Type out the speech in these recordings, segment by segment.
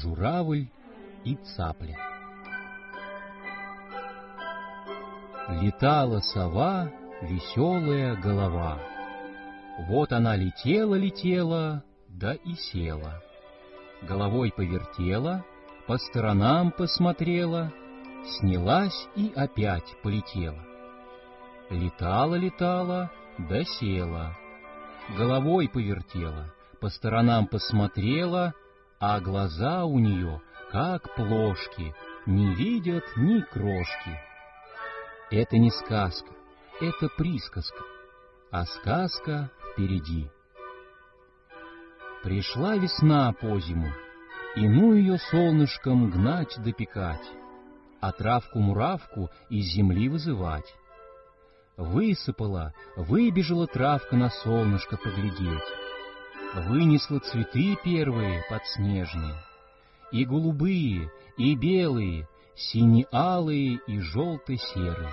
Журавль и цапля. Летала сова, веселая голова. Вот она летела, да и села. Головой повертела, по сторонам посмотрела, снялась и опять полетела. Летала, да села. Головой повертела, по сторонам посмотрела, а глаза у нее, как плошки, не видят ни крошки. Это не сказка, это присказка, а сказка впереди. Пришла весна по зиму, и ну ее солнышком гнать допекать, а травку-муравку из земли вызывать. Высыпала, выбежала травка на солнышко поглядеть, вынесла цветы первые подснежные, и голубые, и белые, сине-алые и желто-серые.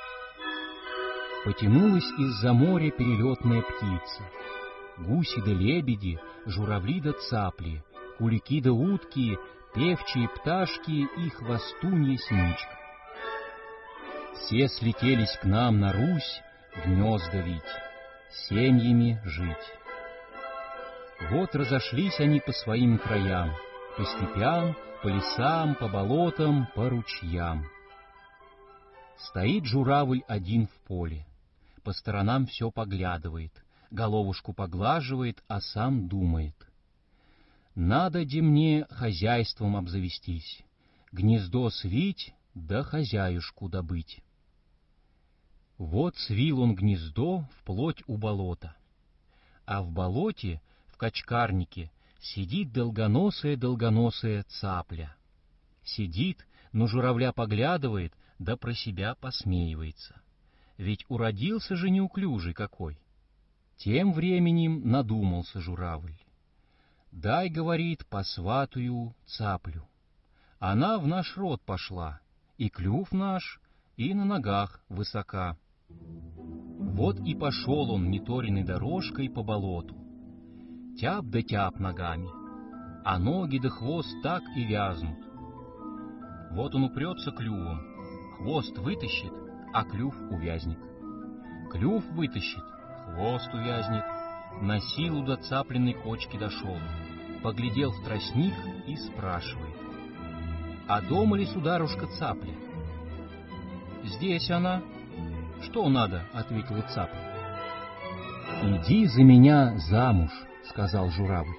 Потянулась из-за моря перелетная птица, гуси да лебеди, журавли да цапли, кулики да утки, певчие пташки и хвостунья синичка. Все слетелись к нам на Русь гнезда вить, семьями жить. Вот разошлись они по своим краям, по степям, по лесам, по болотам, по ручьям. Стоит журавль один в поле, по сторонам все поглядывает, головушку поглаживает, а сам думает. Надо-де мне хозяйством обзавестись, гнездо свить, да хозяюшку добыть. Вот свил он гнездо вплоть у болота, а в болоте, в качкарнике, сидит долгоносая цапля. Сидит, но журавля поглядывает, да про себя посмеивается. Ведь уродился же неуклюжий какой. Тем временем надумался журавль. Дай, говорит, посватую цаплю. Она в наш род пошла, и клюв наш, и на ногах высока. Вот и пошел он неторенной дорожкой по болоту. Тяп да тяп ногами, а ноги да хвост так и вязнут. Вот он упрется клювом, хвост вытащит, а клюв увязнет. Клюв вытащит, хвост увязнет. На силу до цапленной кочки дошел, поглядел в тростник и спрашивает: «А дома ли, сударушка, цапля?» «Здесь она». «Что надо?» — ответила цапля. «Иди за меня замуж», — сказал журавль.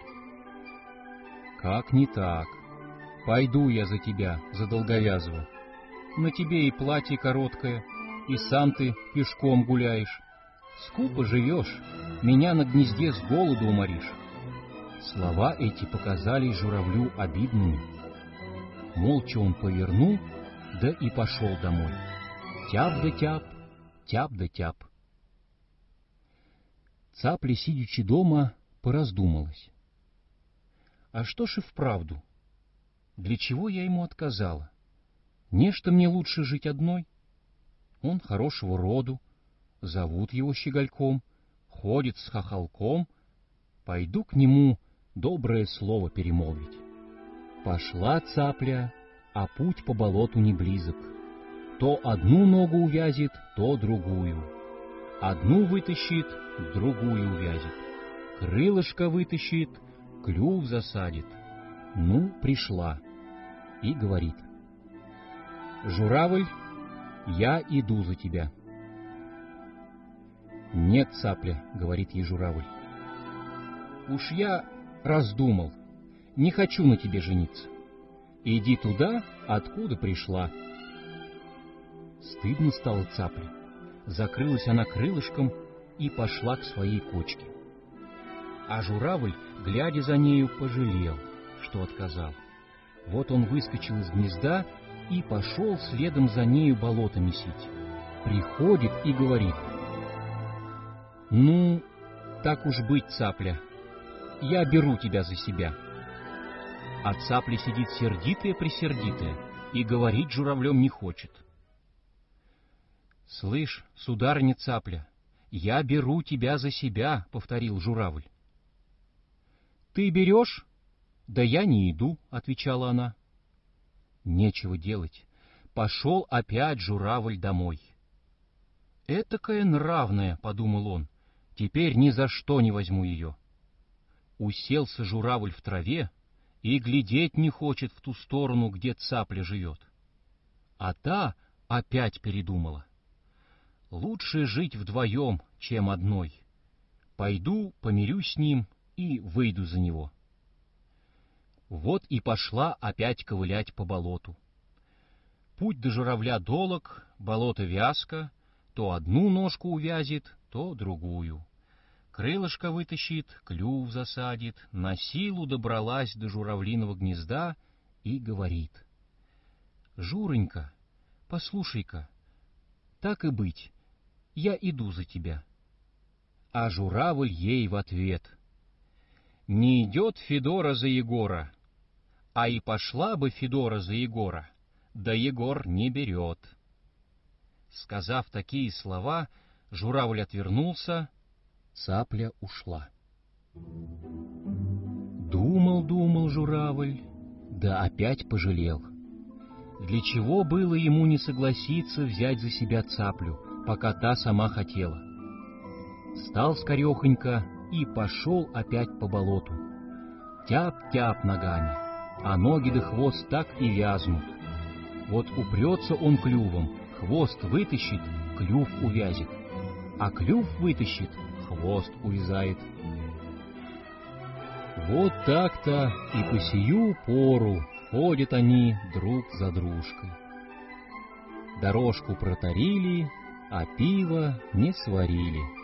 «Как не так? Пойду я за тебя, за долговязого. На тебе и платье короткое, и сам ты пешком гуляешь. Скупо живешь, меня на гнезде с голоду уморишь». Слова эти показались журавлю обидными. Молча он повернул, да и пошел домой. Тяп да тяп, тяп да тяп. Цапля, сидячи дома, пораздумалась. А что ж и вправду? Для чего я ему отказала? Нечто мне лучше жить одной. Он хорошего роду, зовут его Щегольком, ходит с хохолком. Пойду к нему доброе слово перемолвить. Пошла цапля, а путь по болоту не близок. То одну ногу увязит, то другую. Одну вытащит, другую увязит. Крылышко вытащит, клюв засадит. Ну, пришла. И говорит: «Журавль, я иду за тебя». «Нет, цапля», — говорит ей журавль. «Уж я раздумал, не хочу на тебе жениться. Иди туда, откуда пришла». Стыдно стало цапле. Закрылась она крылышком и пошла к своей кочке. А журавль, глядя за нею, пожалел, что отказал. Вот он выскочил из гнезда и пошел следом за нею болото месить. Приходит и говорит: «Ну, так уж быть, цапля, я беру тебя за себя». А цапля сидит сердитая-пресердитая и говорить журавлем не хочет. «Слышь, сударыня цапля, я беру тебя за себя», — повторил журавль. «Ты берешь? «Да я не иду», — отвечала она. Нечего делать. Пошел опять журавль домой. «Этакая нравная», — подумал он, — «теперь ни за что не возьму ее». Уселся журавль в траве и глядеть не хочет в ту сторону, где цапля живет. А та опять передумала. «Лучше жить вдвоем, чем одной. Пойду, помирюсь с ним и выйду за него». Вот и пошла опять ковылять по болоту. Путь до журавля долог, болото вязко, то одну ножку увязит, то другую. Крылышко вытащит, клюв засадит, на силу добралась до журавлиного гнезда и говорит: «Журенька, послушай-ка, так и быть, я иду за тебя». А журавль ей в ответ: «Не идет Федора за Егора, а и пошла бы Федора за Егора, да Егор не берет». Сказав такие слова, журавль отвернулся, цапля ушла. Думал журавль, да опять пожалел. Для чего было ему не согласиться взять за себя цаплю, пока та сама хотела? Встал скорехонько и пошел опять по болоту. Тяп-тяп ногами, а ноги да хвост так и вязнут. Вот упрется он клювом, хвост вытащит, клюв увязит, а клюв вытащит, хвост увязает. Вот так-то и по сию пору ходят они друг за дружкой. Дорожку протарили, а пиво не сварили.